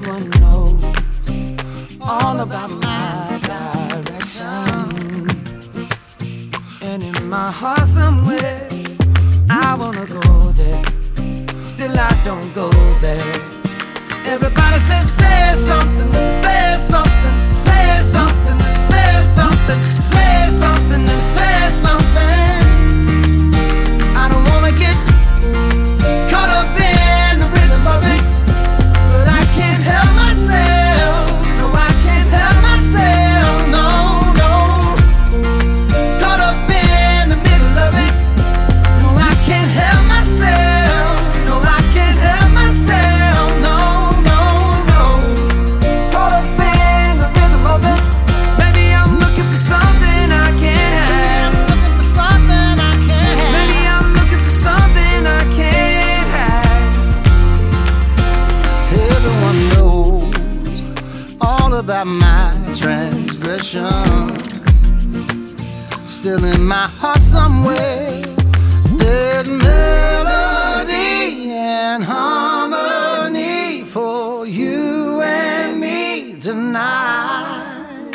Everyone knows all about my direction, and in my heart somewhere I wanna go there. Still I don't go there. Everybody says say something, say something, say something, say something, say something, say something. I don't wanna get caught up in the rhythm of it, but I can't help myself. No, I can't help myself. No, no. Caught up in the middle of it. No, I can't help myself. No, I can't help myself. No, no, no. Caught up in the rhythm of it. Maybe I'm looking for something I can't have. I'm looking for something I can't have. Maybe I'm looking for something I can't have. Everyone knows all about my transgression. Still in my heart somewhere there's melody and harmony for you and me tonight.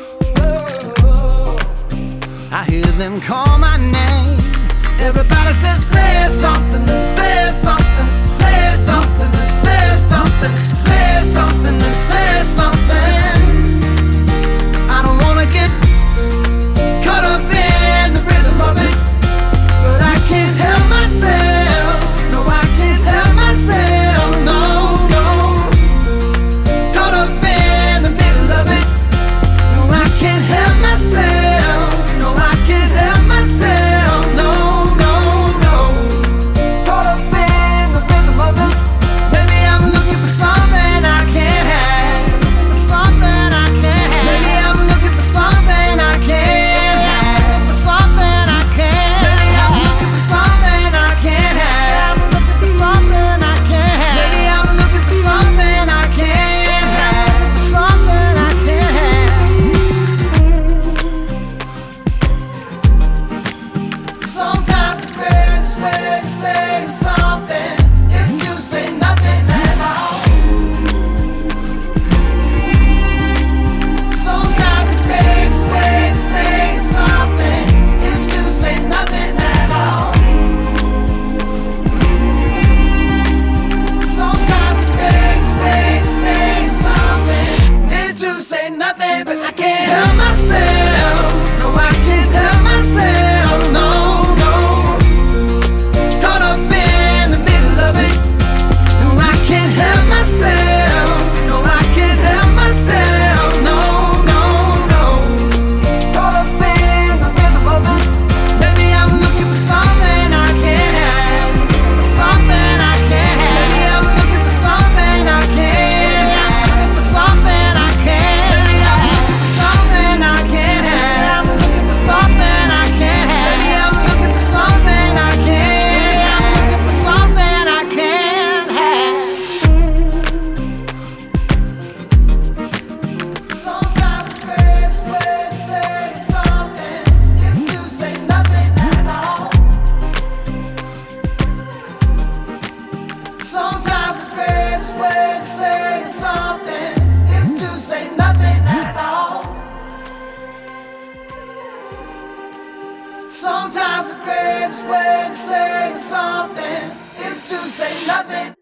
I hear them call my name. Everybody says say something, say something, say something, say something, say something, say something. I don't wanna get caught up in the rhythm of it, but I can't help myself. No, I can't help myself. No, no. Caught up in the middle of it. No, I can't help myself. No, I can't help myself. No, no, no. Caught up in the rhythm of it. Maybe I'm looking for something I can't have. Something I can't have. Maybe I'm looking for something I can't have. For something I can't. Maybe I'm looking for something I can't have. I'm looking for something I can't have. Maybe I'm looking for something I can't have. For something I can't have. Sometimes the greatest way to say something is to say nothing at all. Sometimes the greatest way to say something is to say nothing at all. Sometimes the greatest way to say something is to say nothing, but I can't help myself. No, I can't help myself. No, no. Caught up in the middle of it. No, I can't help myself. No, I can't help myself. No, no, no. Caught up in the rhythm of it. Maybe I'm looking for something I can't have. Something I can't have. Maybe I'm looking for something I can't have. For something I can't. Maybe I'm looking for something I can't have. I'm looking for something I can't have. Maybe I'm looking for something I can't have. I'm looking for something I can't have. Sometimes the greatest way to say something is to say nothing at all. Sometimes the greatest way to say something is to say nothing at all. Sometimes the greatest way to say something is to say nothing